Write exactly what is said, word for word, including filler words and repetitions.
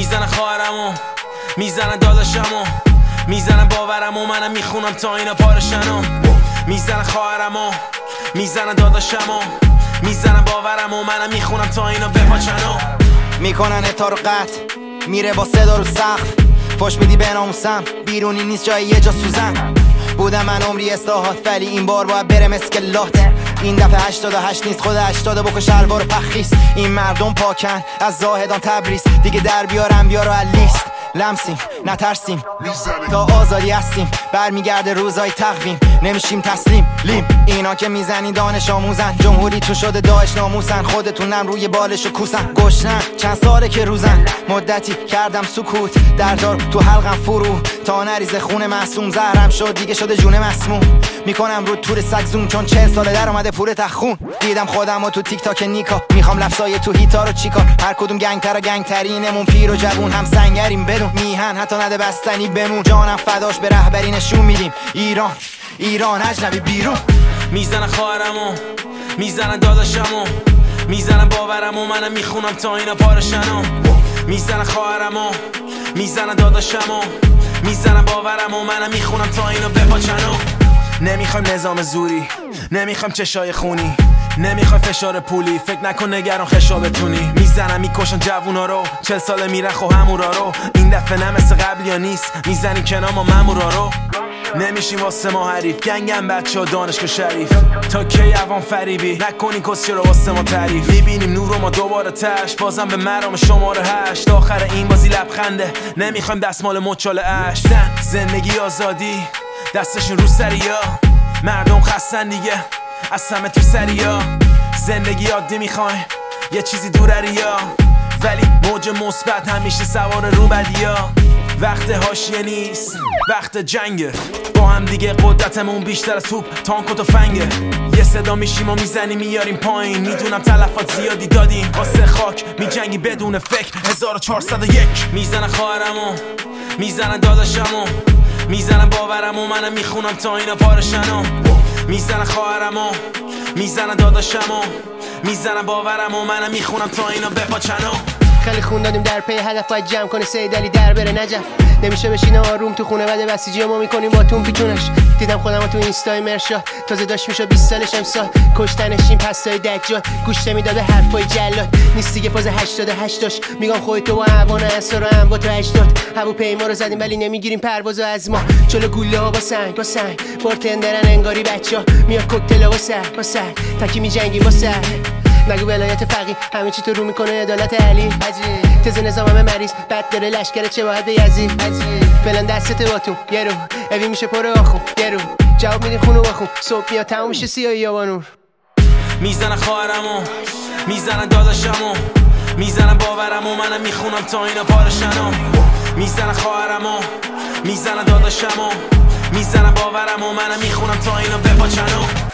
میزنن خواهرمو، میزنن داداشمو، میزنن باورمو، منم میخونم تا اینا پارشنو. میزنن خواهرمو، میزنن داداشمو، میزنن باورمو، منم میخونم تا اینا بپاچنو. میکنن اتا رو قطع، میره با صدا رو سقف، فش میدی به ناموسم، بیرونی نیست جای یه جا سوزن. بودم من عمری اصلاحات، ولی این بار باید برم اسکلات. این دفعه هشتاد و هشت نیست، خود هشتاد بکش شلوار پخیس. این مردم پاکن از زاهدان تبریز، دیگه در بیارم بیارو لیست. لمسیم نترسیم تا آزادی هستیم، برمیگرده روزای تقویم، نمیشیم تسلیم لیم. اینا که میزنی دانش آموزن، جمهوری تو شده داعش ناموسن، خودتونم روی بالش و کوسن. گشنن چند ساله که روزن، مدتی کردم سکوت، دردار تو حلقم فرو تا نریزه خون معصوم. زهرم شد دیگه شده جون مسموم، میکنم رو تور سگ زوم، چون چهل ساله در اومده پور تخون. دیدم خودم و تو تیک تاک نیکا، میخوام لفظای تو هیتا رو چیکار. هر کدوم گنگ تر و گنگ ترینمون، پیر و جوون هم سنگریم بدون میهن، حتی نده بستنی بمون. جانم فداش به رهبری نشون میدیم ایران، ایران اجنبی بیرون. میزنن خواهرمو، میزنن داداشمو، میزنن باورمو، منم میخونم تا اینا پارشنو. میزنن خواهرمو، میزنن داداشمو، میزنن باورمو، منم میخونم تا اینا بپاچنو. نمیخوایم نظام زوری، نمیخوایم چشای خونی، نمیخوای فشار پولی، فکر نکن نگران خشابتونی. میزنن میکشن جوونا رو، چل ساله میرن خو همورا رو. این دفعه نه مثل قبلی ها نیست، میزنیم کنار ما مامورا رو. نمیشیم واسه ما حریف، گنگم بچه ها دانشگاه شریف. تا کی عوام فریبی نکنی کسی رو واسه ما تعریف. میبینیم نور رو ما دوباره تش، بازم به مرام شماره هشت. آخر این بازی لبخنده، نمیخوایم دستمال مچال اش. زن زندگی آزادی دستشون رو سریا، مردم خستن دیگه از همه تو سریا. زندگی عادی میخوایم یه چیزی دورریا، ولی موج مثبت همیشه سوار رو بدیا. وقت حاشیه نیست، وقت جنگه، با هم دیگه قدرتمون بیشتر از توپ تانک و تفنگه. یه صدا میشیم و میزنیم میاریم پایین، میدونم تلفات زیادی دادیم واسه خاک، میجنگی بدون فکر. هزار و چهارصد و یک میزنن خواهرمو، میزنن داداشمو، میزنن باورمو، منم میخونم تا اینا پارشنو. میزنن خواهرمو، میزنن داداشمو، میزنن باورمو، منم میخونم تا اینا بپاچنو. خیلی خون دادیم در پی هدف، باید جمع کنه سید علی در بره نجف. نمیشه بشینه آروم تو خونه، بعد بسیجی ما میکنیم با تون پیچونش. دیدم خودم تو اینستای مرشاد، تازه داشت میشه بیست سالش امسال. کشتنش این پستای دجال، گوش نمیداده حرفای جلاد. نیست دیگه فاز هشتاد و هشت داشت، میگم خودتو با هوانه اسرا هم با تو هشتاد. هواپیما رو زدیم ولی نمیگیریم پروازو از ما. جلو گوله ها با سنگ با سنگ، بارتندرن انگاری بچا. میاد کوکتل با سر با سر، تکی میجنگیم با سر. نگو ولایت فقیه همه چی تو رو میکنه عدالت علی. عجیب تز نظام همه مریض، بد داره لشکر چه باید به یزید. عجیب فلان دستت باتون یه رو، اوی میشه پر آخون یه رو. جواب میدین خونو بخون، صبح میاد تموم میشه سیاهی یا بانور. میزنن خواهرمو، میزنن داداشمو، میزنن باورمو، منم میخونم تا اینا پارشنو. میزنن خواهرمو، میزنن داداشمو، میزنن باورمو، منم میخونم تا اینا بپاچنو.